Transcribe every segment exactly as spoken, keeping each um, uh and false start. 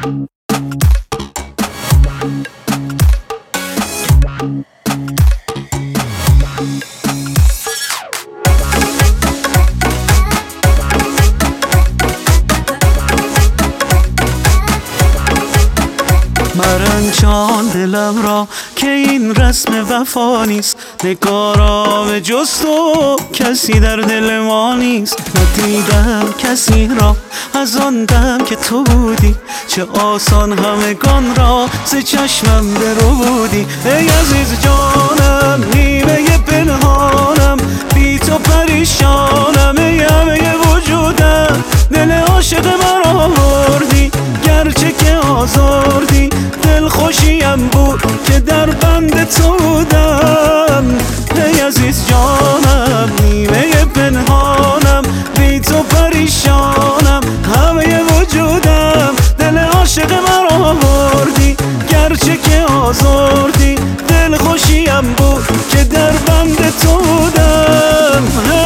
مرنجان دلم را که این رسم وفا نیست، نگارا به جز تو کسی در دل ما نیست. ندیدم کسی را از آن دم که تو بودی، چه آسان همگان را ز چشمم برودی. ای عزیز جانم نیمه پنهانم، بی تو پریشانم. ای همه وجودم دل عاشق مرا بردی، گرچه که آزردی دل خوشیم بود که در بند تو بودم. ای عزیز جانم نیمه پنهانم، بی تو پریشانم. همه وجودم دل عاشق مرا بردی، گرچه که آزردی دل خوشیم بود که در بند تو بودم.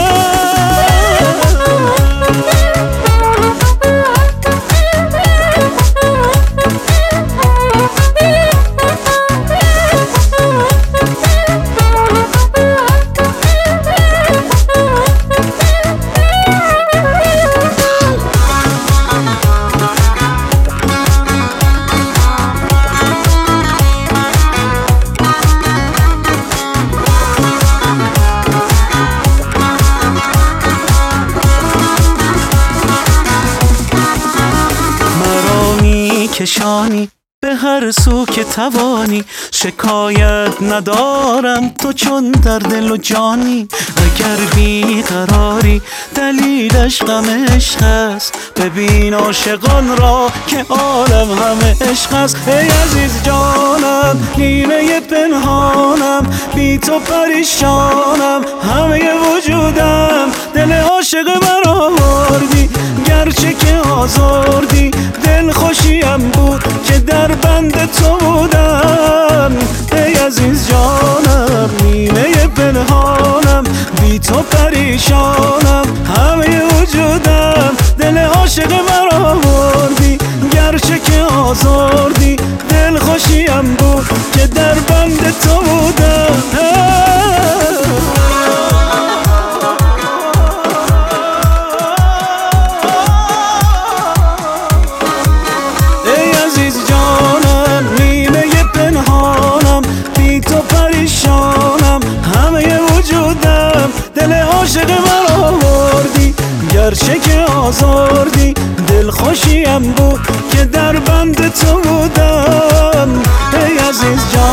کشانی به هر سو که توانی، شکایت ندارم تو چون در دل و جانی. اگر بیقراری دلیلش غم عشق است، ببین عاشقان را که عالم همه عشق است. ای عزیز جانم نیمه پنهانم، بی تو پریشانم. همه وجودم دل عاشق مرا بردی، گرچه که آزردی دل خوشیم بود که در بند تو بودم. ای عزیز جانم نیمه پنهانم، بی تو پریشانم. همه وجودم دل عاشق مرا بردی، گرچه که آزردی دل خوشیم بود که در بند تو بودم. عاشق مرا بردی، گرچه که آزردی دل خوشیم بود که در بند تو بودم. ای عزیز جان